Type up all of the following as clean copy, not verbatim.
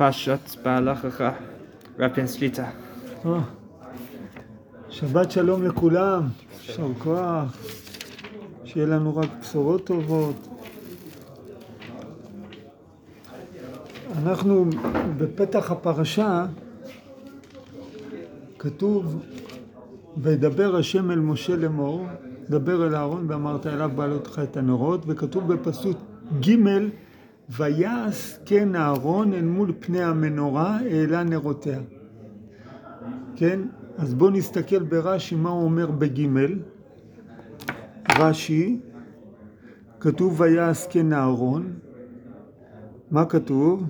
פרשת בהלכה, רפין שליטה. שבת שלום לכולם, יישר כוח, שיהיה לנו רק בשורות טובות. אנחנו בפתח הפרשה, כתוב, וידבר השם אל משה לאמור, דבר אל אהרון ואמרת אליו בעלותך את הנרות, וכתוב בפסוק ג' ויעש כן אהרון אל מול פני המנורה העלה נרותיה. כן? אז בואו נסתכל ברש"י מה הוא אומר בגימל. רש"י, כתוב ויעש כן אהרון, מה כתוב?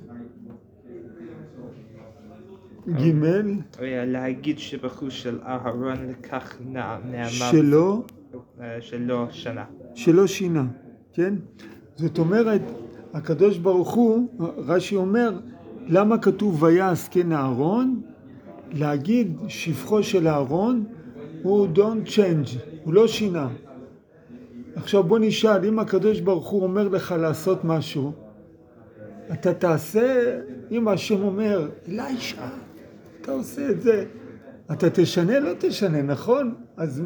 גימל. להגיד שבחוש של אהרון לקח נעמה שלא שנה. שלא שינה, כן? זאת אומרת, הקדוש ברוך הוא, רש"י אומר, למה כתוב ויעש כן אהרון? להגיד שבחו של אהרון הוא don't change, הוא לא שינה. עכשיו בוא נשאל, אם הקדוש ברוך הוא אומר לך לעשות משהו, אתה תעשה, אם השם אומר, אלישע, אתה עושה את זה, אתה תשנה, לא תשנה, נכון? אז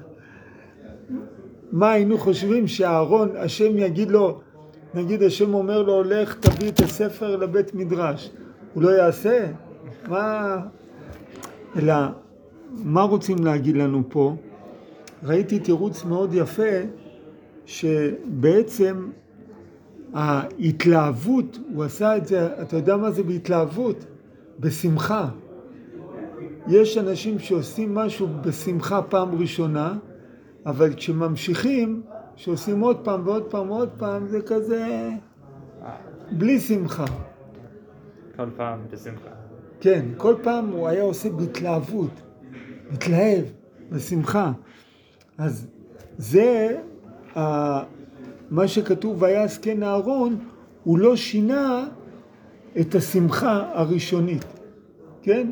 מה היינו חושבים שהאהרון, השם יגיד לו, נגיד השם אומר לו, הולך תביא את הספר לבית מדרש, הוא לא יעשה? אלא, מה רוצים להגיד לנו פה? ראיתי תירוץ מאוד יפה, שבעצם ההתלהבות, הוא עשה את זה, אתה יודע מה זה בהתלהבות? בשמחה. יש אנשים שעושים משהו בשמחה פעם ראשונה, אבל כשממשיכים, שעושים עוד פעם ועוד פעם ועוד פעם, זה כזה בלי שמחה. כל פעם בשמחה. כן, כל פעם הוא היה עושה בהתלהבות, מתלהב, בשמחה. אז זה מה שכתוב ויעש כן אהרון, הוא לא שינה את השמחה הראשונית, כן?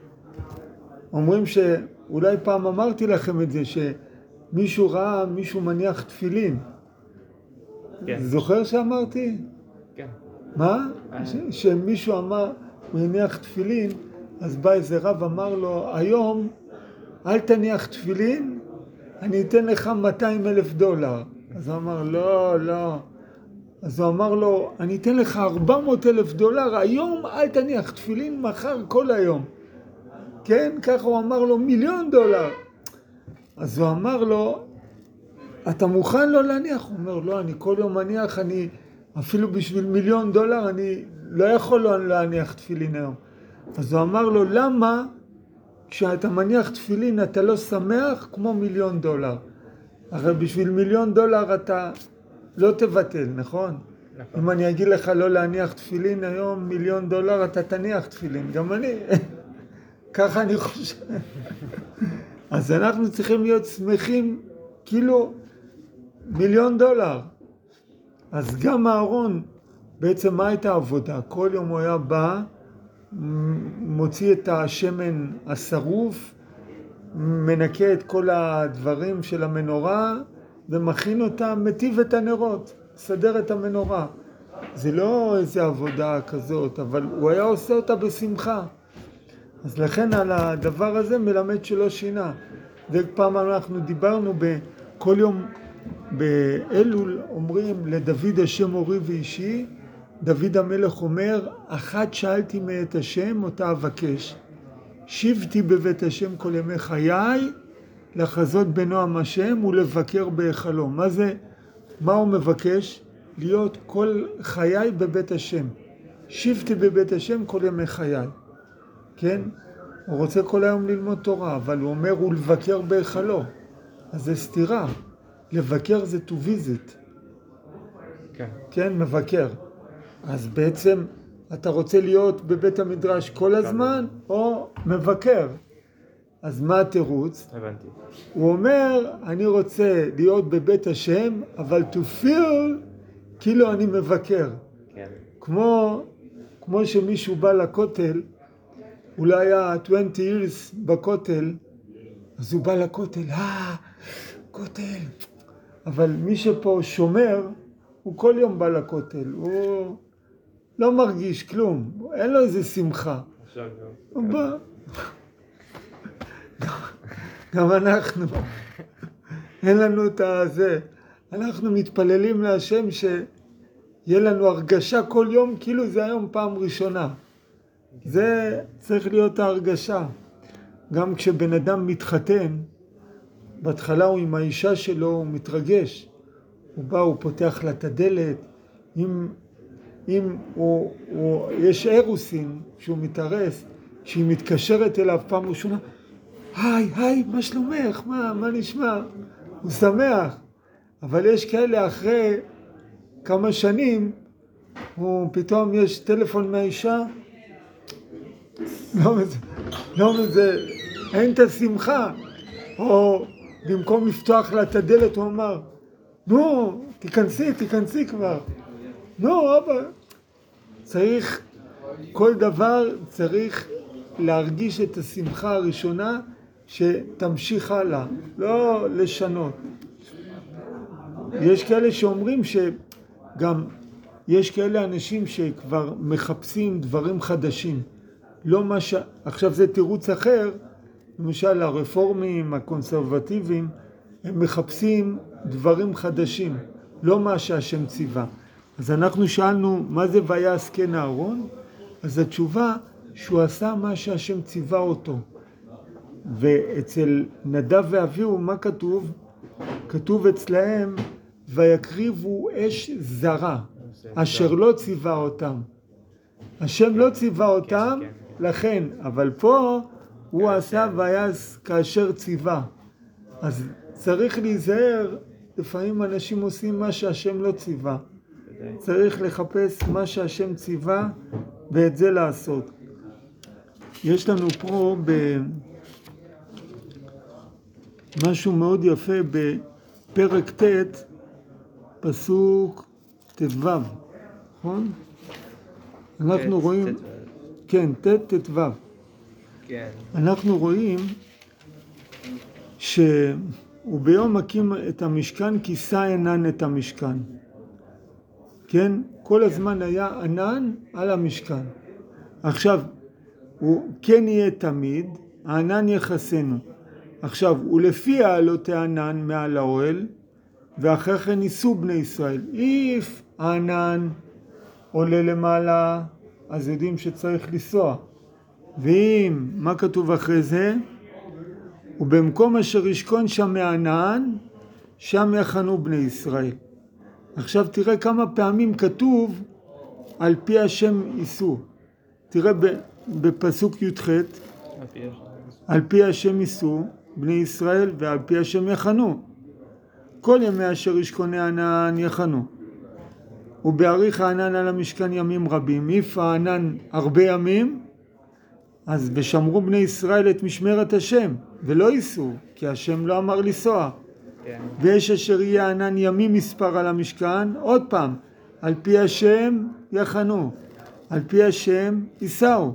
אומרים שאולי פעם אמרתי לכם את זה, שמישהו ראה מישהו מניח תפילין. כן. זוכר שאמרתי? כן. מה? שמישהו אמר מניח תפילין, אז בא איזה רב אמר לו, היום אל תניח תפילין, אני אתן לך $200,000. אז הוא אמר, לא. אז הוא אמר לו, אני אתן לך $400,000, היום אל תניח תפילין, מחר כל היום. כן, ככה הוא אמר לו, $1,000,000. אז הוא אמר לו, אתה מוכן לא להניח? הוא אומר, לא, אני כל יום מניח, אני אפילו בשביל $1,000,000, אני לא יכול לא להניח תפילין היום. אז הוא אמר לו, למה כשאתה מניח תפילין אתה לא שמח כמו $1,000,000? הרי בשביל $1,000,000 אתה לא תבטל, נכון? אם אני אגיד לך לא להניח תפילין היום $1,000,000, אתה תניח תפילין, גם אני. ככה אני חושב. אז אנחנו צריכים להיות שמחים כאילו $1,000,000. אז גם אהרון, בעצם מה הייתה עבודה? כל יום הוא היה בא, מוציא את השמן השרוף, מנקה את כל הדברים של המנורה, ומכין אותה, מטיב את הנרות, סדר את המנורה. זה לא איזו עבודה כזאת, אבל הוא היה עושה אותה בשמחה. אז לכן על הדבר הזה מלמד שלא שינה. ופעם אנחנו דיברנו בכל יום באלול, אומרים לדוד השם אורי ואישי, דוד המלך אומר, אחת שאלתי מאת השם אותה אבקש, שבתי בבית השם כל ימי חיי, לחזות בנועם השם ולבקר בהיכלו. מה הוא מבקש? להיות כל חיי בבית השם. שבתי בבית השם כל ימי חיי. כן? הוא רוצה כל היום ללמוד תורה, אבל הוא אומר ולבקר בהיכלו. אז זה סתירה. לבקר זה to visit. כן. כן, מבקר. אז בעצם אתה רוצה להיות בבית המדרש כל הזמן, או מבקר. אז מה התירוץ? הבנתי. הוא אומר, אני רוצה להיות בבית השם, אבל to feel כאילו אני מבקר. כן. כמו שמישהו בא לכותל, אולי היה 20 years בכותל, אז הוא בא לכותל, כותל. אבל מי שפה שומר, הוא כל יום בא לכותל, הוא לא מרגיש כלום, אין לו איזה שמחה. עכשיו הוא בא. גם אנחנו, אין לנו את הזה. אנחנו מתפללים להשם שיהיה לנו הרגשה כל יום כאילו זה היום פעם ראשונה. זה צריך להיות ההרגשה. גם כשבן אדם מתחתן, בהתחלה הוא עם האישה שלו, הוא מתרגש. הוא בא, הוא פותח לה את הדלת. אם יש אירוסין, כשהוא מתארס, כשהיא מתקשרת אליו פעם ראשונה, היי, מה שלומך? מה נשמע? הוא שמח. אבל יש כאלה אחרי כמה שנים, פתאום יש טלפון מהאישה, לא מזה, אין את השמחה. או במקום לפתוח לה את הדלת, הוא אמר, נו, תיכנסי כבר. נו, אבא. צריך, כל דבר צריך להרגיש את השמחה הראשונה שתמשיך הלאה, לא לשנות. יש כאלה שאומרים שגם יש כאלה אנשים שכבר מחפשים דברים חדשים. לא מה עכשיו זה תירוץ אחר, למשל הרפורמים, הקונסרבטיביים, הם מחפשים דברים חדשים, לא מה שהשם ציווה. אז אנחנו שאלנו מה זה ויעש כן אהרון, אז התשובה שהוא עשה מה שהשם ציווה אותו. ואצל נדב ואביהו מה כתוב? כתוב אצלהם ויקריבו אש זרה, אשר לא ציווה אותם. השם לא ציווה אותם, לכן, אבל פה הוא עשה ויעש כאשר ציווה. אז צריך להיזהר, לפעמים אנשים עושים מה שהשם לא ציווה. צריך לחפש מה שהשם ציווה ואת זה לעשות. יש לנו פה משהו מאוד יפה בפרק ט' פסוק ט"ו, נכון? אנחנו רואים, כן, ט"ו. כן. אנחנו רואים וביום מקים את המשכן כיסה ענן את המשכן. כן? כל הזמן היה ענן על המשכן. עכשיו, הוא כן יהיה תמיד, הענן יחסנו. עכשיו, ולפי העלות הענן מעל האוהל, ואחרי כן ניסו בני ישראל. איף הענן עולה למעלה, אז יודעים שצריך לנסוע. ואם, מה כתוב אחרי זה? ובמקום אשר ישכון שם הענן, שם יחנו בני ישראל. עכשיו תראה כמה פעמים כתוב על פי השם ייסעו. תראה בפסוק י"ח, על פי השם ייסעו בני ישראל ועל פי השם יחנו. כל ימי אשר ישכון הענן יחנו. ובאריך הענן על המשכן ימים רבים. איף הענן הרבה ימים, אז ושמרו בני ישראל את משמרת השם ולא ייסעו, כי השם לא אמר לנסוע. ויש אשר יהיה ענן ימים מספר על המשכן, עוד פעם, על פי השם יחנו, על פי השם ייסעו.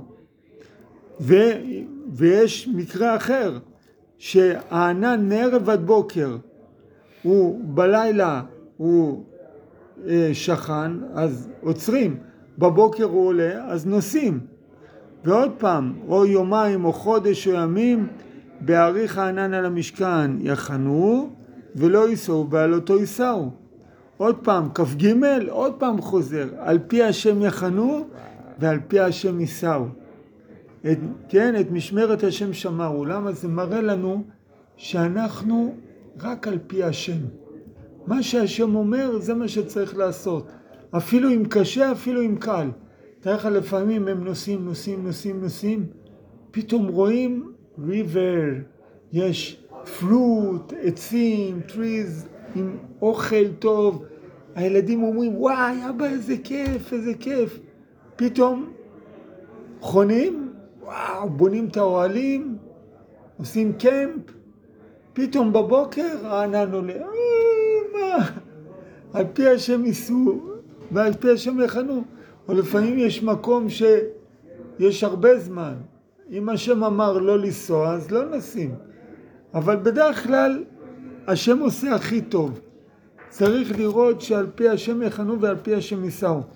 ויש מקרה אחר, שהענן מערב עד בוקר, הוא בלילה הוא שכן, אז עוצרים, בבוקר הוא עולה, אז נוסעים. ועוד פעם, או יומיים או חודש או ימים, באריך הענן על המשכן יחנו, ולא ייסעו, בעלותו ייסעו. עוד פעם, כ"ג, עוד פעם חוזר, על פי השם יחנו, ועל פי השם ייסעו. כן, את משמרת השם שמרו. למה? זה מראה לנו שאנחנו רק על פי השם. מה שהשם אומר, זה מה שצריך לעשות. אפילו אם קשה, אפילו אם קל. תראה לך לפעמים הם נוסעים, פתאום רואים ריבר, יש פרוט, עצים, טריז, עם אוכל טוב. הילדים אומרים, וואי, אבא, איזה כיף. פתאום חונים, וואו, בונים את האוהלים, עושים קמפ, פתאום בבוקר הענן עולה, מה? על פי השם ייסעו ועל פי השם יחנו. או לפעמים יש מקום שיש הרבה זמן. אם השם אמר לא לנסוע, אז לא נסעים. אבל בדרך כלל השם עושה הכי טוב. צריך לראות שעל פי השם יחנו ועל פי השם ייסעו.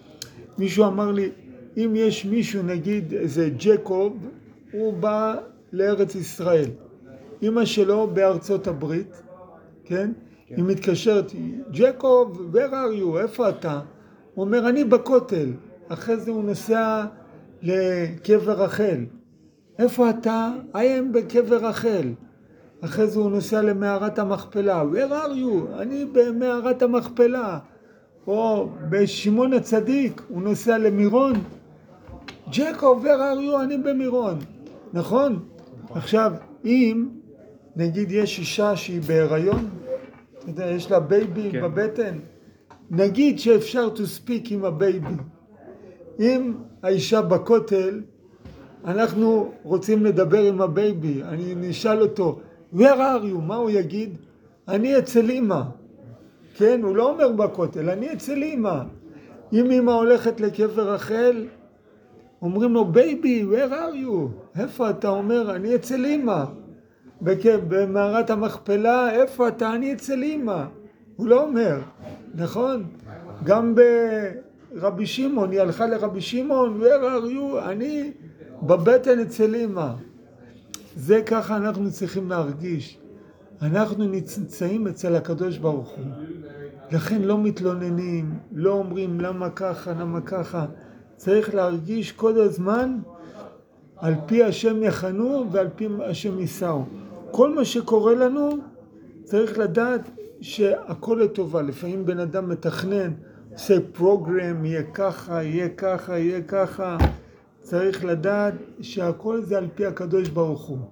מישהו אמר לי, אם יש מישהו, נגיד איזה ג'קוב, הוא בא לארץ ישראל. אמא שלו בארצות הברית, כן? היא מתקשרת, ג'קוב, where are you? איפה אתה? הוא אומר, אני בכותל. אחרי זה הוא נוסע לקבר רחל. איפה אתה? I am בקבר רחל. אחרי זה הוא נוסע למערת המכפלה. where are you? אני במערת המכפלה. או בשמעון הצדיק, הוא נוסע למירון. ג'קוב, where are you? אני במירון. נכון? עכשיו, אם נגיד יש אישה שהיא בהיריון, אתה יודע, יש לה בייבי כן. בבטן, נגיד שאפשר to speak עם הבייבי. אם האישה בכותל, אנחנו רוצים לדבר עם הבייבי, אני נשאל אותו, where are you? מה הוא יגיד? אני אצל אמא. כן, הוא לא אומר בכותל, אני אצל אמא. אם אמא הולכת לקבר רחל, אומרים לו, בייבי, where are you? איפה אתה? אומר, אני אצל אמא. במערת המכפלה, איפה אתה? אני אצל אמא. הוא לא אומר, נכון? גם ברבי שמעון, היא הלכה לרבי שמעון, where are you? אני בבטן אצל אמא. זה ככה אנחנו צריכים להרגיש. אנחנו נמצאים אצל הקדוש ברוך הוא. לכן לא מתלוננים, לא אומרים למה ככה, למה ככה. צריך להרגיש כל הזמן על פי השם יחנו ועל פי השם יישאו. כל מה שקורה לנו צריך לדעת שהכל לטובה. לפעמים בן אדם מתכנן, עושה פרוגרם, יהיה ככה, יהיה ככה, יהיה ככה. צריך לדעת שהכל זה על פי הקדוש ברוך הוא.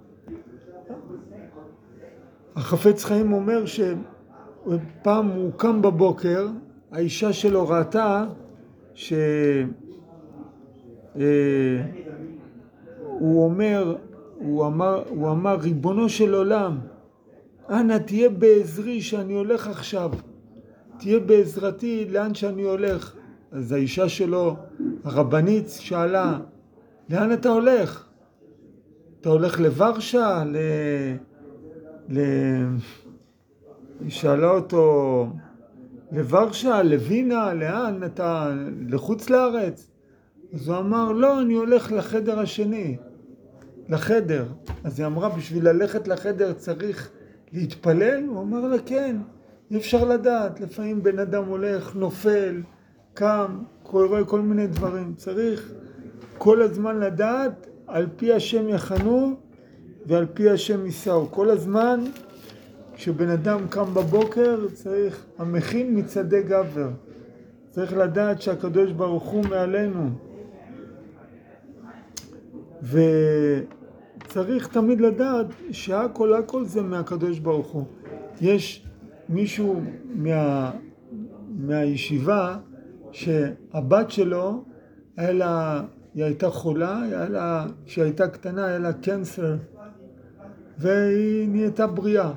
החפץ חיים אומר שפעם הוא קם בבוקר, האישה שלו ראתה הוא אמר, ריבונו של עולם, אנא תהיה בעזרי שאני הולך עכשיו, תהיה בעזרתי לאן שאני הולך. אז האישה שלו, הרבנית, שאלה, לאן אתה הולך? אתה הולך לוורשה? היא שאלה אותו, לוורשה, לווינה, לאן? אתה לחוץ לארץ? אז הוא אמר, לא, אני הולך לחדר השני, לחדר. אז היא אמרה, בשביל ללכת לחדר צריך להתפלל? הוא אמר לה, כן, אי אפשר לדעת. לפעמים בן אדם הולך, נופל, קם, קורה כל מיני דברים. צריך כל הזמן לדעת על פי השם יחנו ועל פי השם יישאו. כל הזמן כשבן אדם קם בבוקר צריך, המכין מצעדי גבר. צריך לדעת שהקדוש ברוך הוא מעלינו. וצריך תמיד לדעת שהכל זה מהקדוש ברוך הוא. יש מישהו מהישיבה שהבת שלו היא הייתה חולה, כשהייתה קטנה היה לה קנסר, והיא נהייתה בריאה.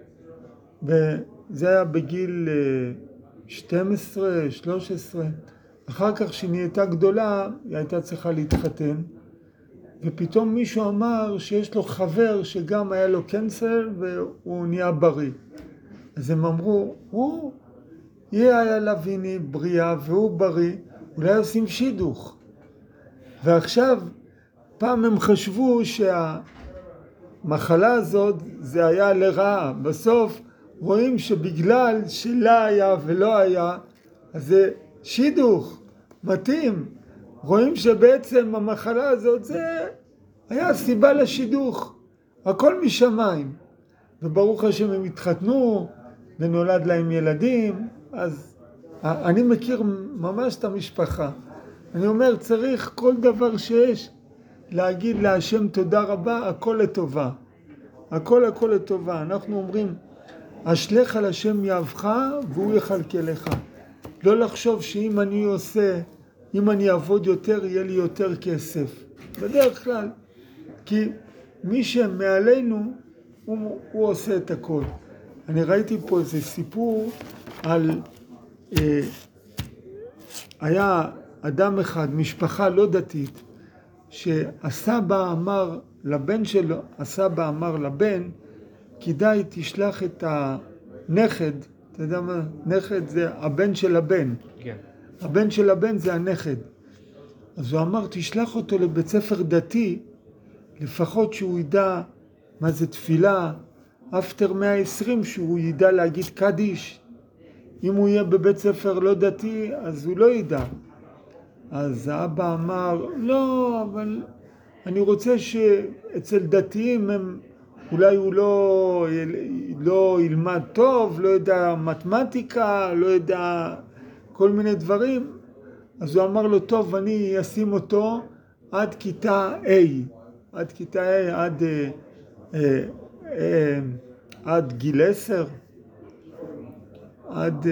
וזה היה בגיל 12, 13. אחר כך שהיא נהייתה גדולה, היא הייתה צריכה להתחתן. ופתאום מישהו אמר שיש לו חבר שגם היה לו קנסר והוא נהיה בריא. אז הם אמרו, היא היה לה ויני בריאה והוא בריא, אולי עושים שידוך. ועכשיו, פעם הם חשבו שהמחלה הזאת זה היה לרעה. בסוף רואים שבגלל שלה היה ולא היה, אז זה שידוך, מתאים. רואים שבעצם המחלה הזאת זה היה סיבה לשידוך. הכל משמיים. וברוך השם הם התחתנו ונולד להם ילדים. אז אני מכיר ממש את המשפחה. אני אומר, צריך כל דבר שיש להגיד להשם תודה רבה, הכל לטובה. הכל לטובה. אנחנו אומרים, אשליך על השם יאהבך והוא יחלקה לך. לא לחשוב שאם אני עושה, אם אני אעבוד יותר, יהיה לי יותר כסף. בדרך כלל, כי מי שמעלינו, הוא עושה את הכל. אני ראיתי פה איזה סיפור על, היה אדם אחד, משפחה לא דתית, שהסבא אמר לבן שלו, הסבא אמר לבן, כדאי תשלח את הנכד, אתה יודע מה? נכד זה הבן של הבן. כן. הבן של הבן זה הנכד. אז הוא אמר, תשלח אותו לבית ספר דתי, לפחות שהוא ידע מה זה תפילה, אפטר 120 שהוא ידע להגיד קדיש. אם הוא יהיה בבית ספר לא דתי, אז הוא לא ידע. אז האבא אמר, לא, אבל אני רוצה שאצל דתיים אולי הוא לא ילמד טוב, לא יודע מתמטיקה, לא יודע כל מיני דברים. אז הוא אמר לו, טוב, אני אשים אותו עד כיתה A, עד גיל 10, עד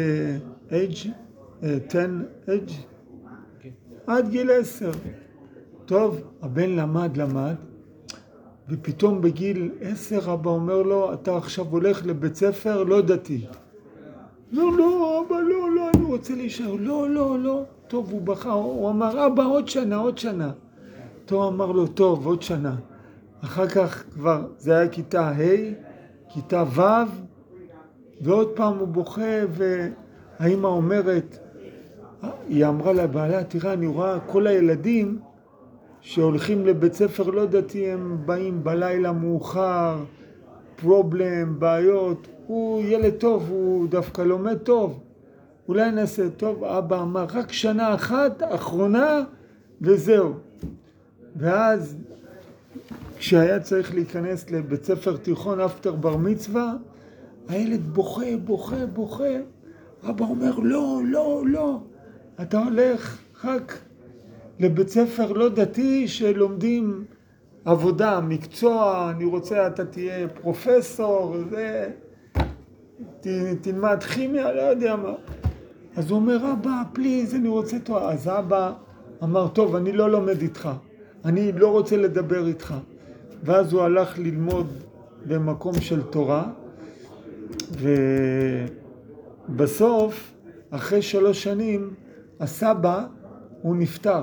עד גיל 10. טוב, הבן למד, ופתאום בגיל 10 אבא אומר לו, אתה עכשיו הולך לבית ספר לא דתי. לא, אבא, לא, אני רוצה להישאר. לא. טוב, הוא בכה, הוא אמר, אבא, עוד שנה. טוב, אמר לו, טוב, עוד שנה. אחר כך כבר, זה היה כיתה ה', כיתה ו', ועוד פעם הוא בוכה, והאמא אומרת, היא אמרה לבעלה, תראה, אני רואה כל הילדים שהולכים לבית ספר לא דתי, הם באים בלילה מאוחר, פרובלם, בעיות, הוא ילד טוב, הוא דווקא לומד טוב, אולי נעשה טוב. אבא אמר, רק שנה אחת, אחרונה, וזהו. ואז כשהיה צריך להיכנס לבית ספר תיכון אפטר בר מצווה, הילד בוכה. אבא אומר, לא, אתה הולך רק לבית ספר לא דתי שלומדים עבודה, מקצוע, אני רוצה, אתה תהיה פרופסור, תלמד כימיה, לא יודע מה. אז הוא אומר, אבא, פליז, אני רוצה תואר. אז אבא אמר, טוב, אני לא לומד איתך, אני לא רוצה לדבר איתך. ואז הוא הלך ללמוד במקום של תורה, ובסוף, אחרי 3 שנים, הסבא הוא נפטר.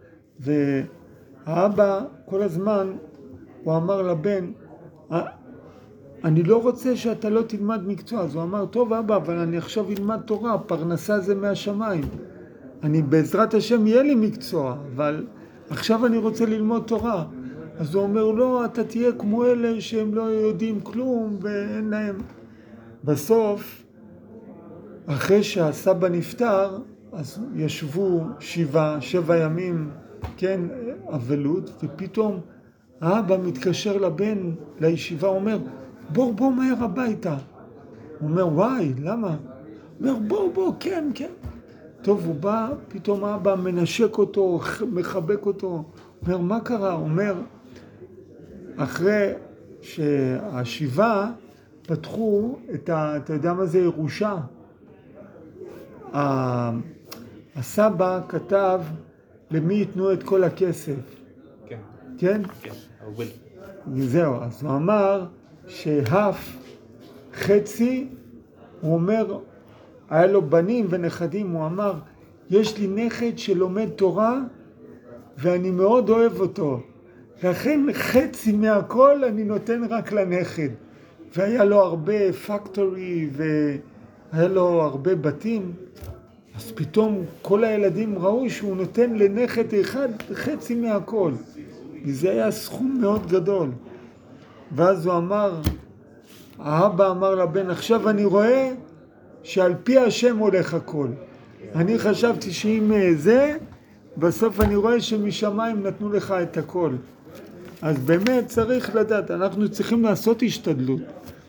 והאבא כל הזמן, הוא אמר לבן, אני לא רוצה שאתה לא תלמד מקצוע. אז הוא אמר, טוב אבא, אבל אני עכשיו אלמד תורה, פרנסה זה מהשמיים. אני בעזרת השם יהיה לי מקצוע, אבל עכשיו אני רוצה ללמוד תורה. אז הוא אומר, לא, אתה תהיה כמו אלה שהם לא יודעים כלום ואין להם. בסוף, אחרי שהסבא נפטר, אז ישבו 7 ימים, כן, אבלות, ופתאום האבא מתקשר לבן לישיבה, אומר, בוא מהר הביתה. הוא אומר, וואי, למה? הוא אומר, בוא, כן. טוב, הוא בא, פתאום האבא מנשק אותו, מחבק אותו, אומר, מה קרה? הוא אומר, אחרי שהשבעה פתחו אתה יודע מה זה ירושה? הסבא כתב למי ייתנו את כל הכסף. כן? זהו, אז הוא אמר חצי, הוא אומר, היה לו בנים ונכדים, הוא אמר, יש לי נכד שלומד תורה ואני מאוד אוהב אותו, לכן חצי מהכל אני נותן רק לנכד. והיה לו הרבה פקטורי והיה לו הרבה בתים, אז פתאום כל הילדים ראו שהוא נותן לנכד אחד חצי מהכל, וזה היה סכום מאוד גדול. ואז הוא אמר, האבא אמר לבן, עכשיו אני רואה שעל פי השם הולך הכל. אני חשבתי שאם זה, בסוף אני רואה שמשמיים נתנו לך את הכל. אז באמת צריך לדעת, אנחנו צריכים לעשות השתדלות.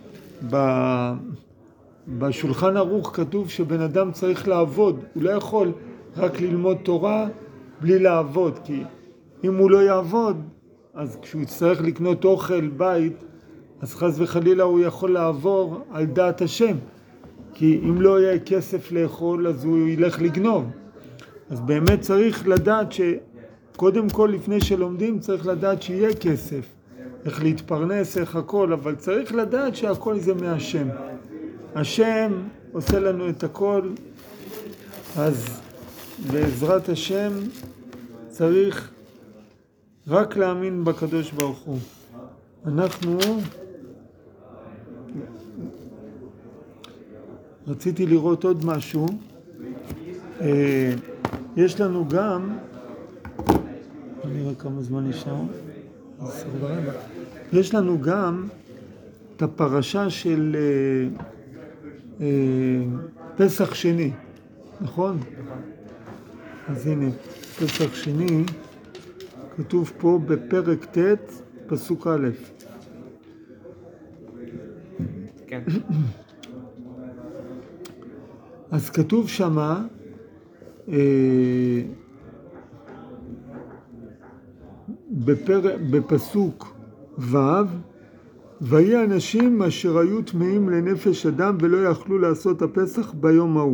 בשולחן ערוך כתוב שבן אדם צריך לעבוד, הוא לא יכול רק ללמוד תורה בלי לעבוד, כי אם הוא לא יעבוד, אז כשהוא יצטרך לקנות אוכל, בית, אז חס וחלילה הוא יכול לעבור על דעת השם, כי אם לא יהיה כסף לאכול אז הוא ילך לגנוב. אז באמת צריך לדעת שקודם כל לפני שלומדים צריך לדעת שיהיה כסף, איך להתפרנס, איך הכל, אבל צריך לדעת שהכל זה מהשם. השם עושה לנו את הכל, אז בעזרת השם צריך רק להאמין בקדוש ברוך הוא. אנחנו רציתי לראות עוד משהו. יש לנו גם נראה כמה זמן נשאר. 10:15. יש לנו גם את הפרשה של פסח שני, נכון? אז הנה, פסח שני, כתוב פה בפרק ט' פסוק א'. כן. אז כתוב שמה, בפסוק ו', ויהי אנשים אשר היו טמאים לנפש אדם ולא יכלו לעשות הפסח ביום ההוא.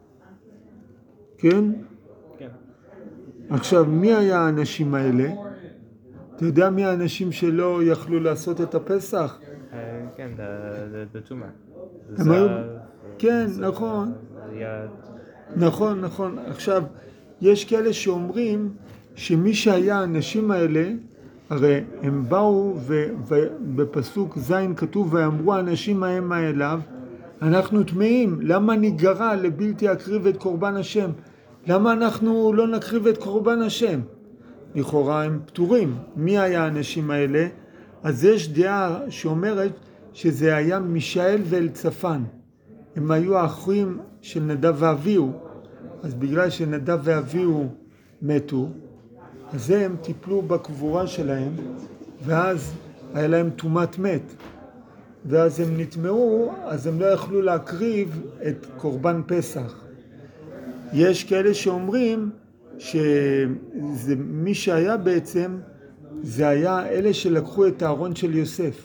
כן? כן. עכשיו, מי היה האנשים האלה? אתה יודע מי האנשים שלא יכלו לעשות את הפסח? כן, בטומאה. הם היו... כן, נכון. נכון, נכון. עכשיו, יש כאלה שאומרים שמי שהיה האנשים האלה, הרי הם באו ובפסוק ז' כתוב ואמרו האנשים ההם אליו, אנחנו טמאים, למה ניגרע לבלתי אקריב את קורבן השם? למה אנחנו לא נקריב את קורבן השם? לכאורה הם פטורים. מי היה האנשים האלה? אז יש דעה שאומרת שזה היה מישאל ואלצפן. הם היו האחים של נדב ואביהו, אז בגלל שנדב ואביהו מתו, אז הם טיפלו בקבורה שלהם, ואז היה להם טומאת מת. ואז הם נטמאו, אז הם לא יכלו להקריב את קורבן פסח. יש כאלה שאומרים שמי שהיה בעצם, זה היה אלה שלקחו את הארון של יוסף.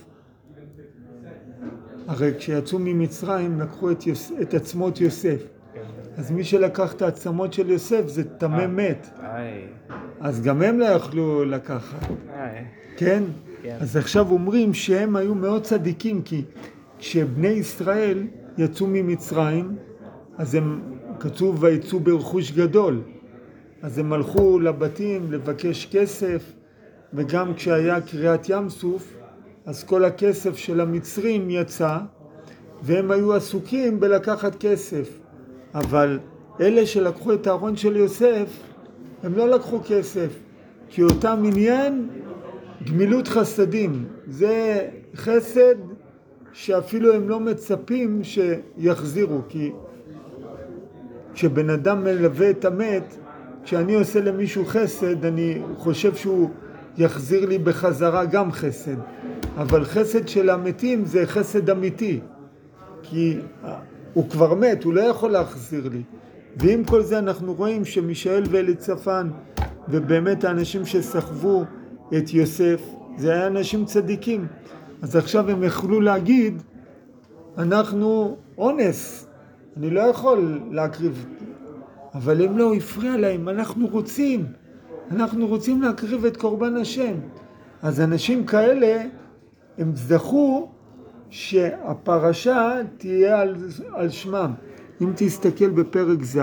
הרי כשיצאו ממצרים לקחו את עצמות יוסף. אז מי שלקח את העצמות של יוסף זה טמא מת. אז גם הם לא יכלו לקחת. כן? אז עכשיו אומרים שהם היו מאוד צדיקים, כי כשבני ישראל יצאו ממצרים, אז הם כתוב ויצאו ברכוש גדול. אז הם הלכו לבתים לבקש כסף, וגם כשהיה קריאת ים סוף, אז כל הכסף של המצרים יצא, והם היו עסוקים בלקחת כסף. אבל אלה שלקחו את הארון של יוסף, הם לא לקחו כסף, כי אותם עניין גמילות חסדים. זה חסד שאפילו הם לא מצפים שיחזירו, כי כשבן אדם מלווה את המת, כשאני עושה למישהו חסד, אני חושב שהוא יחזיר לי בחזרה גם חסד. אבל חסד של המתים זה חסד אמיתי, כי הוא כבר מת, הוא לא יכול להחזיר לי. ועם כל זה אנחנו רואים שמישאל ואליצפן, ובאמת האנשים שסחבו את יוסף, זה היה אנשים צדיקים. אז עכשיו הם יכלו להגיד, אנחנו אונס, אני לא יכול להקריב. אבל הם לא הפריע להם, אנחנו רוצים להקריב את קורבן השם. אז אנשים כאלה, הם זכו שהפרשה תהיה על שמם. אם תסתכל בפרק ז',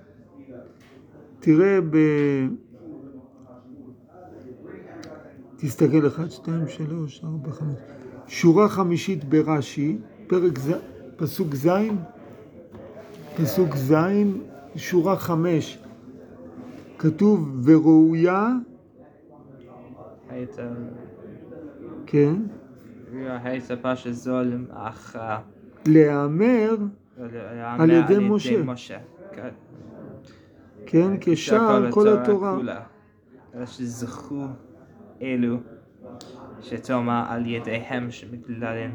תראה תסתכל 1, 2, 3, 4, 5. שורה חמישית ברש"י, פסוק ז', שורה 5. כתוב וראויה, כן, הייתה פרשת זול אך להיאמר על ידי משה. כן, כשאר כל התורה. שזכו אלו שתאמר על ידיהם שמגללים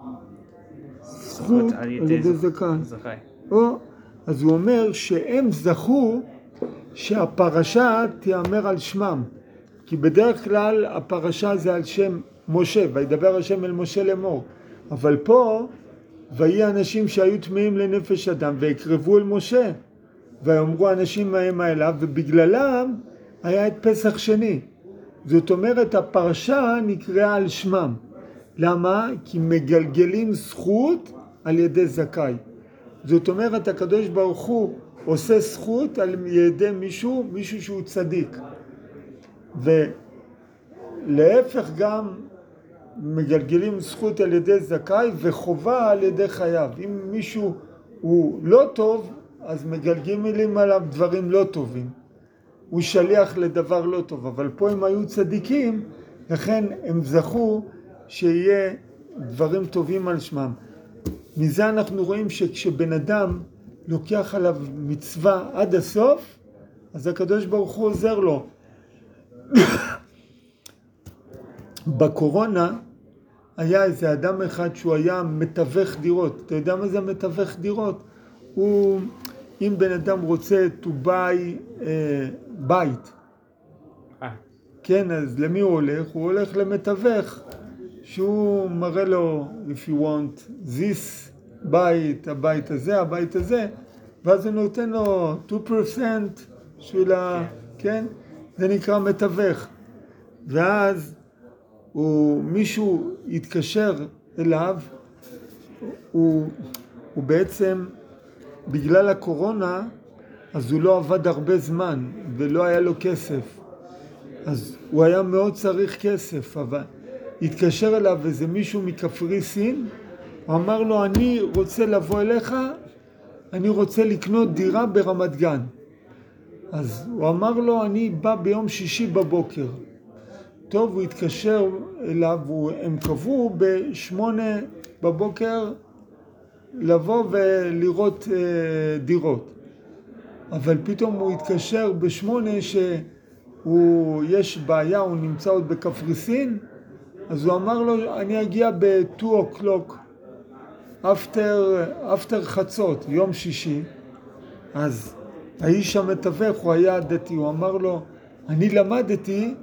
זכות על ידי זכאי. אז הוא אומר שהם זכו שהפרשה תיאמר על שמם, כי בדרך כלל הפרשה זה על שם משה, וידבר השם אל משה לאמור, אבל פה ויהי אנשים שהיו טמאים לנפש אדם ויקרבו אל משה, ויאמרו אנשים מהם אליו, ובגללם היה את פסח שני. זאת אומרת הפרשה נקראה על שמם. למה? כי מגלגלים זכות על ידי זכאי. זאת אומרת הקדוש ברוך הוא עושה זכות על ידי מישהו שהוא צדיק, ולהפך גם מגלגלים זכות על ידי זכאי וחובה על ידי חייב. אם מישהו הוא לא טוב, אז מגלגלים עליו דברים לא טובים. הוא שליח לדבר לא טוב, אבל פה הם היו צדיקים, לכן הם זכו שיהיה דברים טובים על שמם. מזה אנחנו רואים שכשבן אדם לוקח עליו מצווה עד הסוף, אז הקדוש ברוך הוא עוזר לו. בקורונה היה איזה אדם אחד שהוא היה מתווך דירות. אתה יודע מה זה מתווך דירות? אם בן אדם רוצה to buy בית, כן, אז למי הוא הולך? הוא הולך למתווך, שהוא מראה לו, if you want this בית, הבית הזה, ואז הוא נותן לו 2% בשביל כן? זה נקרא מתווך. ואז מישהו יתקשר אליו, הוא בעצם, בגלל הקורונה, אז הוא לא עבד הרבה זמן, ולא היה לו כסף. אז הוא היה מאוד צריך כסף, אבל התקשר אליו איזה מישהו מקפריסין, הוא אמר לו, אני רוצה לבוא אליך, אני רוצה לקנות דירה ברמת גן. אז הוא אמר לו, אני בא ביום שישי בבוקר. טוב, הוא התקשר אליו, הם קבעו ב8 בבוקר לבוא ולראות דירות. אבל פתאום הוא התקשר ב8 שיש בעיה, הוא נמצא עוד בקפריסין, אז הוא אמר לו, אני אגיע ב2 o'clock, after חצות, יום שישי. אז האיש המתווך, הוא היה דתי, הוא אמר לו, אני למדתי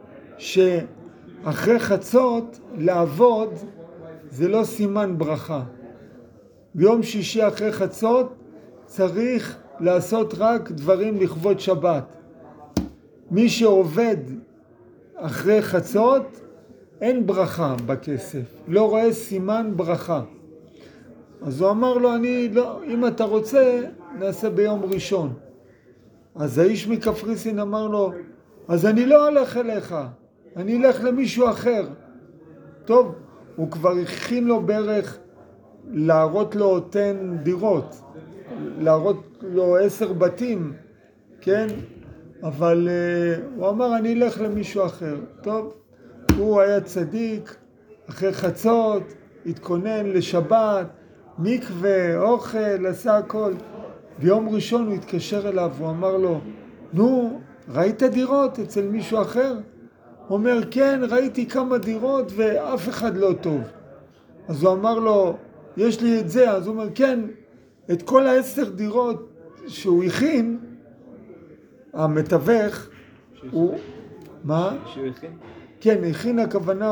שאחרי חצות לעבוד זה לא סימן ברכה. ביום שישי אחרי חצות צריך לעשות רק דברים לכבוד שבת. מי שעובד אחרי חצות אין ברכה בכסף, לא רואה סימן ברכה. אז הוא אמר לו, אני לא, אם אתה רוצה נעשה ביום ראשון. אז האיש מקפריסין אמר לו, אז אני לא הולך אליך, אני אלך למישהו אחר. טוב, הוא כבר הכין לו בערך להראות לו 10 דירות, להראות לו 10 בתים, כן? אבל הוא אמר, אני אלך למישהו אחר. טוב, הוא היה צדיק, אחרי חצות, התכונן לשבת, מקווה, אוכל, עשה הכל. ביום ראשון הוא התקשר אליו, הוא אמר לו, נו, ראית דירות אצל מישהו אחר? הוא אומר, כן, ראיתי כמה דירות ואף אחד לא טוב. אז הוא אמר לו, יש לי את זה. אז הוא אומר, כן, את כל 10 דירות שהוא הכין, המתווך, הוא... מה? שהוא הכין? כן, הכין, הכוונה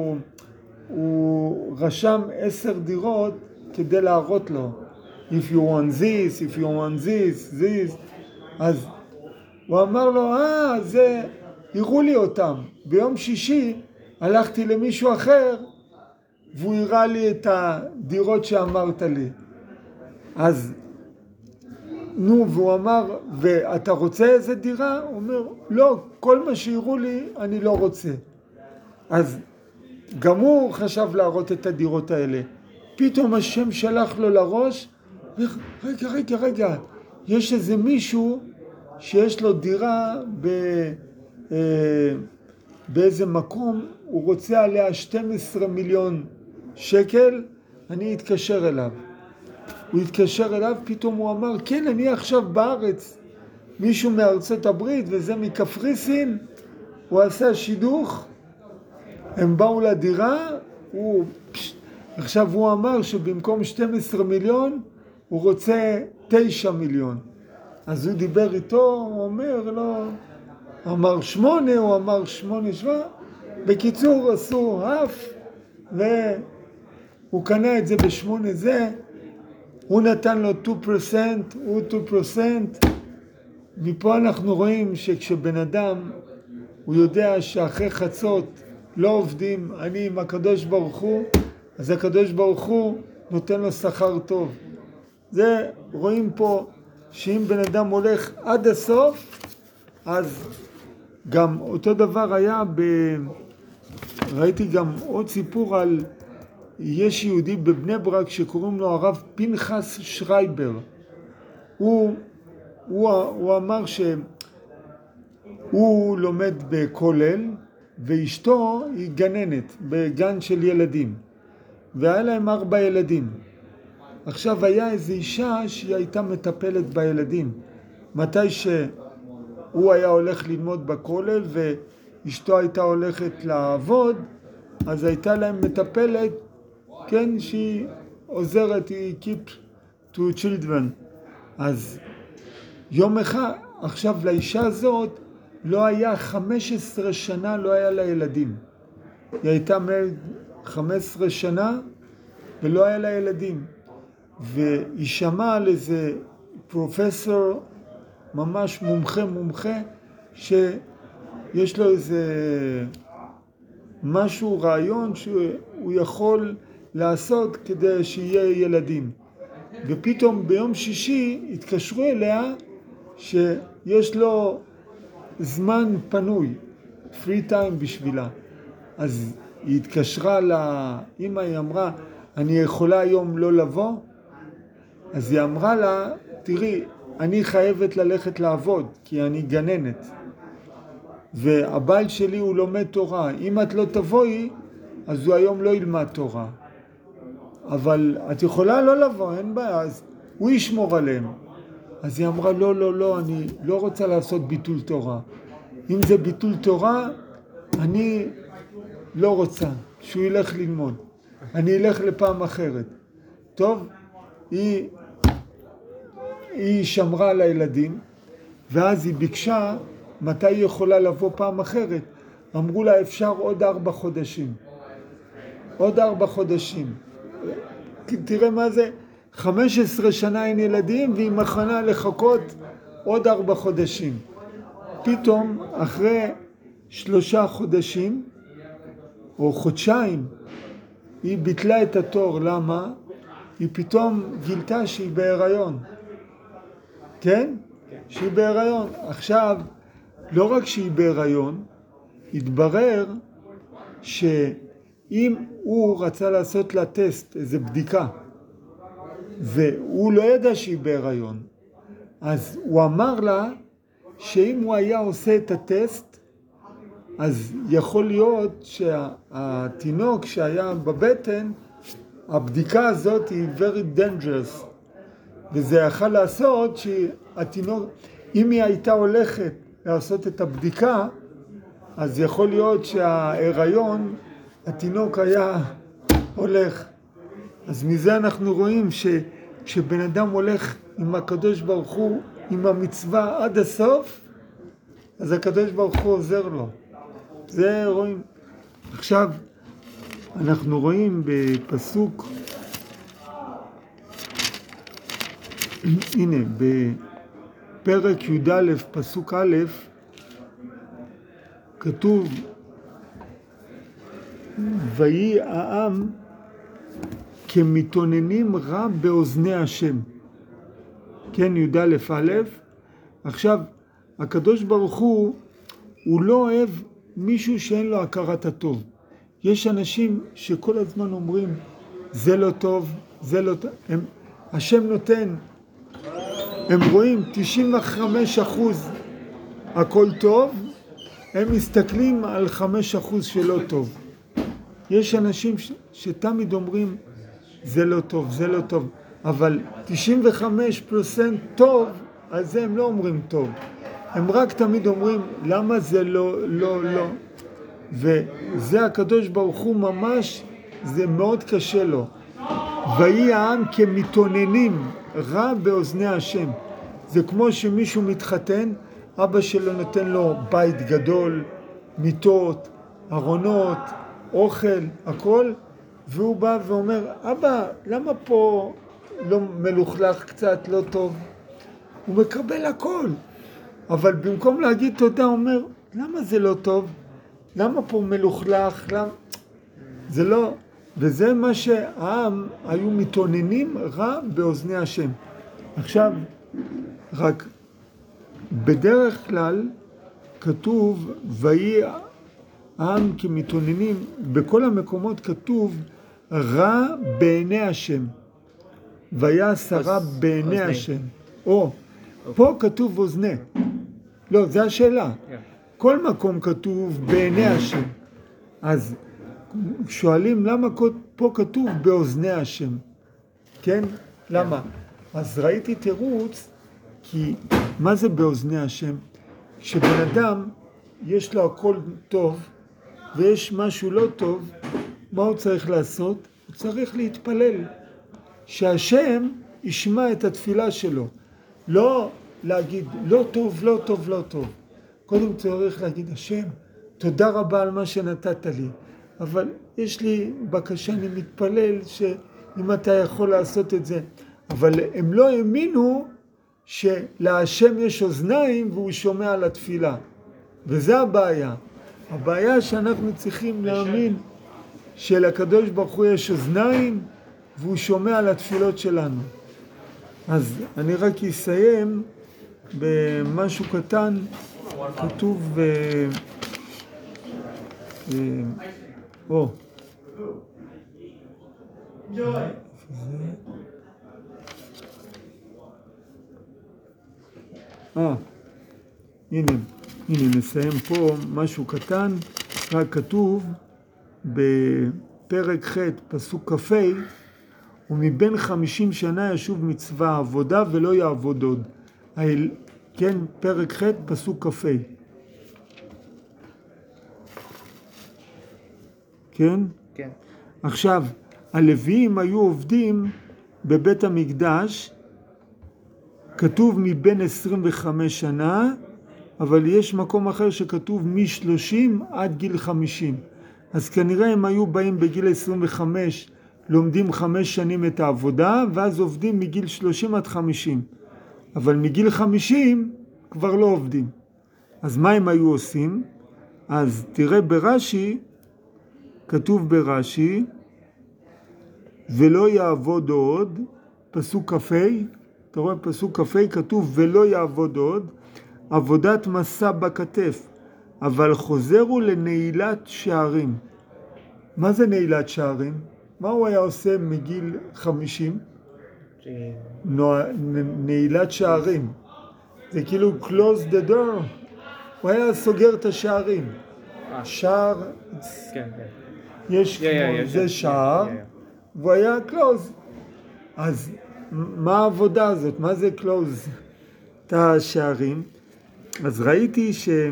הוא רשם 10 דירות כדי להראות לו. If you want this, if you want this. אז הוא אמר לו, זה, הראו לי אותם. ביום שישי הלכתי למישהו אחר, והוא הראה לי את הדירות שאמרת לי. אז, והוא אמר, ואתה רוצה איזה דירה? הוא אומר, לא, כל מה שהראו לי אני לא רוצה. אז גם הוא חשב להראות את הדירות האלה. פתאום השם שלח לו לראש, רגע, יש איזה מישהו שיש לו דירה באיזה מקום, הוא רוצה עליה 12 מיליון שקל, אני אתקשר אליו. הוא התקשר אליו, פתאום הוא אמר, כן, אני עכשיו בארץ, מישהו מארצות הברית וזה מקפריסין, הוא עשה שידוך, הם באו לדירה, עכשיו הוא אמר שבמקום 12 מיליון, הוא רוצה 9 מיליון. אז הוא דיבר איתו, הוא אומר, לא, אמר 8, הוא אמר 8, 7. בקיצור, עשו אף, והוא קנה את זה ב8 זה, הוא נתן לו 2%, הוא 2%. מפה אנחנו רואים שכשבן אדם, הוא יודע שאחרי חצות לא עובדים, אני עם הקדוש ברוך הוא, אז הקדוש ברוך הוא נותן לו שכר טוב. זה רואים פה שאם בן אדם הולך עד הסוף, אז גם אותו דבר היה ראיתי גם עוד סיפור על, יש יהודי בבני ברק שקוראים לו הרב פנחס שרייבר. הוא אמר הוא לומד בכולל, ואשתו היא גננת בגן של ילדים. והיה להם 4 ילדים. עכשיו היה איזו אישה שהיא הייתה מטפלת בילדים. מתי שהוא היה הולך ללמוד בכולל ואשתו הייתה הולכת לעבוד, אז הייתה להם מטפלת, כן, שהיא עוזרת, היא keep to children. אז יום אחד, עכשיו לאישה הזאת לא היה 15 שנה, לא היה לה ילדים. היא הייתה 15 שנה ולא היה לה ילדים. והיא שמעה על איזה פרופסור ממש מומחה שיש לו איזה משהו, רעיון שהוא יכול לעשות כדי שיהיה ילדים. ופתאום ביום שישי התקשרו אליה שיש לו זמן פנוי, free time בשבילה. אז היא התקשרה לאמא, היא אמרה, אני יכולה היום לא לבוא? אז היא אמרה לה, תראי, אני חייבת ללכת לעבוד, כי אני גננת. והבעל שלי הוא לומד תורה. אם את לא תבואי, אז הוא היום לא ילמד תורה. אבל את יכולה לא לבוא, אין בעיה, אז הוא ישמור עליהם. אז היא אמרה, לא, אני לא רוצה לעשות ביטול תורה. אם זה ביטול תורה, אני לא רוצה שהוא ילך ללמוד. אני אלך לפעם אחרת. טוב, היא שמרה על הילדים, ואז היא ביקשה מתי היא יכולה לבוא פעם אחרת. אמרו לה, אפשר עוד 4 חודשים. עוד 4 חודשים. תראה מה זה, 15 שנה אין ילדים, והיא מכנה לחכות עוד 4 חודשים. פתאום, אחרי 3 חודשים, או חודשיים, היא ביטלה את התור. למה? היא פתאום גילתה שהיא בהיריון. כן? שהיא בהיריון. עכשיו, לא רק שהיא בהיריון, התברר שאם הוא רצה לעשות לה טסט, איזו בדיקה, והוא לא ידע שהיא בהיריון, אז הוא אמר לה שאם הוא היה עושה את הטסט, אז יכול להיות שהתינוק שהיה בבטן, הבדיקה הזאת היא very dangerous, וזה יכול לעשות שהתינוק, אם היא הייתה הולכת לעשות את הבדיקה, אז יכול להיות שההיריון, התינוק היה הולך. אז מזה אנחנו רואים שכשבן אדם הולך עם הקדוש ברוך הוא, עם המצווה עד הסוף, אז הקדוש ברוך הוא עוזר לו. זה רואים. עכשיו, אנחנו רואים בפסוק, הנה, בפרק י"א, פסוק א', כתוב, ויהי העם כמתאוננים רע באוזני השם. כן, י"א א'. עכשיו, הקדוש ברוך הוא לא אוהב מישהו שאין לו הכרת הטוב. יש אנשים שכל הזמן אומרים, זה לא טוב, זה לא טוב. השם נותן, הם רואים 95% הכל טוב, הם מסתכלים על 5% שלא טוב. יש אנשים שתמיד אומרים, זה לא טוב, זה לא טוב. אבל 95% טוב, על זה הם לא אומרים טוב. הם רק תמיד אומרים, למה זה לא. וזה הקדוש ברוך הוא ממש, זה מאוד קשה לו. ויהי העם כמתאוננים רע באוזני השם. זה כמו שמישהו מתחתן, אבא שלו נותן לו בית גדול, מיטות, ארונות, אוכל, הכל, והוא בא ואומר, אבא, למה פה לא מלוכלך קצת, לא טוב? הוא מקבל הכל. אבל במקום להגיד תודה, הוא אומר, למה זה לא טוב? למה פה מלוכלך? למה? זה לא, וזה מה שהעם היו מתאוננים רע באוזני השם. עכשיו, רק בדרך כלל כתוב, ויהי העם כמתאוננים, בכל המקומות כתוב רע בעיני השם. והיה שרה בעיני השם. או, פה כתוב אוזני. לא, זה השאלה. כל מקום כתוב בעיני השם. אז שואלים למה פה כתוב באוזני השם, כן? למה? אז ראיתי תירוץ, כי מה זה באוזני השם? שבן אדם יש לו הכל טוב ויש משהו לא טוב, מה הוא צריך לעשות? הוא צריך להתפלל שהשם ישמע את התפילה שלו, לא להגיד לא טוב, לא טוב, לא טוב. קודם צריך להגיד השם, תודה רבה על מה שנתת לי, אבל יש לי בקשה, אני מתפלל שאם אתה יכול לעשות את זה. אבל הם לא האמינו שלהשם יש אוזניים והוא שומע על התפילה, וזה הבעיה. הבעיה שאנחנו צריכים להאמין שלקדוש ברוך הוא יש אוזניים והוא שומע על התפילות שלנו. אז אני רק אסיים במשהו קטן. כתוב הנה נסיים פה משהו קטן. רק כתוב בפרק ח' פסוק כ"ה, ומבין 50 שנה ישוב מצווה עבודה ולא יעבוד עוד. כן, פרק ח' פסוק כ"ה. כן? כן. עכשיו, הלוויים היו עובדים בבית המקדש, כתוב מבין 25 שנה, אבל יש מקום אחר שכתוב מ-30 עד גיל 50. אז כנראה הם היו באים בגיל 25, לומדים 5 שנים את העבודה, ואז עובדים מגיל 30 עד 50. אבל מגיל 50 כבר לא עובדים. אז מה הם היו עושים? אז תראה ברש"י, כתוב ברש"י, ולא יעבוד עוד, פסוק כ"ה, אתה רואה פסוק כ"ה כתוב ולא יעבוד עוד, עבודת מסע בכתף, אבל חוזרו לנעילת שערים. מה זה נעילת שערים? מה הוא היה עושה מגיל 50? נעילת שערים. זה כאילו close the door. הוא היה סוגר את השערים. שער, כן. יש כמו זה שער, והוא היה close. אז מה העבודה הזאת? מה זה close? את השערים. אז ראיתי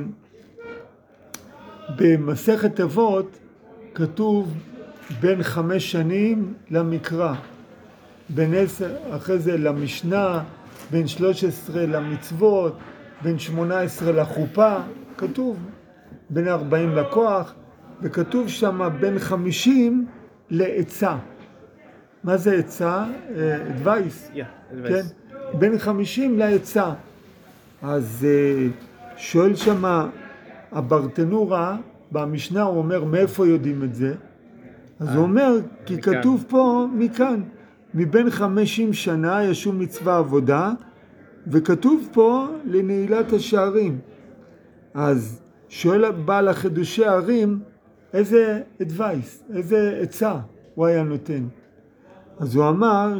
שבמסכת אבות כתוב בין 5 שנים למקרא, בין 10 אחרי זה למשנה, בין 13 למצוות, בין 18 לחופה, כתוב בין 40 לכוח, וכתוב שם בין 50 לעצה. מה זה עצה? advice. כן? בין 50 לעצה. אז שואל שמה הברטנורה במשנה, הוא אומר מאיפה יודעים את זה? אז הוא אומר כי מכאן. כתוב פה מכאן, מבין 50 שנה ישוב מצווה עבודה, וכתוב פה לנעילת השערים. אז שואל בעל החידושי הערים, איזה advice, איזה עצה הוא היה נותן? אז הוא אמר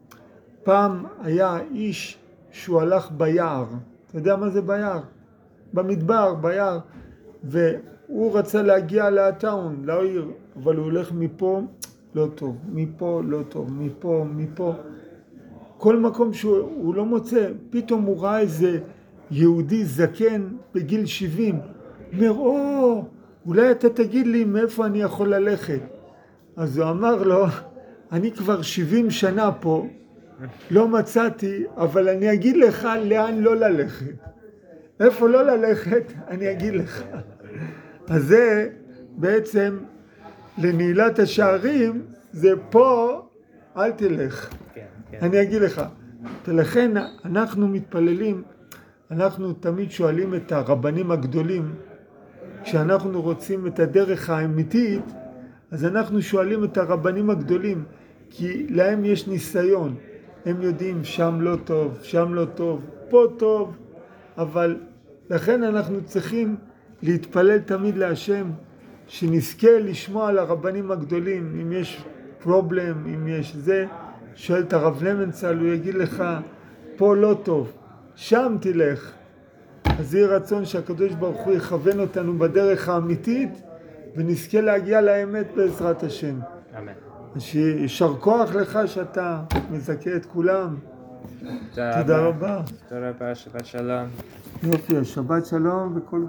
שפעם היה איש שהוא הלך ביער, אתה יודע מה זה ביער? במדבר, ביער, והוא רצה להגיע לאתאון, לעיר, אבל הוא הולך מפה לא טוב, מפה לא טוב, מפה. כל מקום שהוא לא מוצא, פתאום הוא ראה איזה יהודי זקן בגיל 70, הוא אומר, אולי אתה תגיד לי מאיפה אני יכול ללכת. אז הוא אמר לו, אני כבר 70 שנה פה, לא מצאתי, אבל אני אגיד לך לאן לא ללכת. איפה לא ללכת, אני אגיד לך. אז זה בעצם לנעילת השערים, זה פה, אל תלך. אני אגיד לך. ולכן אנחנו מתפללים, אנחנו תמיד שואלים את הרבנים הגדולים, כשאנחנו רוצים את הדרך האמיתית, אז אנחנו שואלים את הרבנים הגדולים, כי להם יש ניסיון. הם יודעים שם לא טוב, שם לא טוב, פה טוב, אבל לכן אנחנו צריכים להתפלל תמיד להשם, שנזכה לשמוע על הרבנים הגדולים. אם יש פרובלם, אם יש זה, שואל את הרב למנצל, הוא יגיד לך, פה לא טוב, שם תלך. אז יהי רצון שהקדוש ברוך הוא יכוון אותנו בדרך האמיתית, ונזכה להגיע לאמת בעזרת השם. אמן. יישר כוח לך שאתה מזכה את כולם. תודה רבה. תודה רבה, שבת שלום. יופי, שבת שלום וכל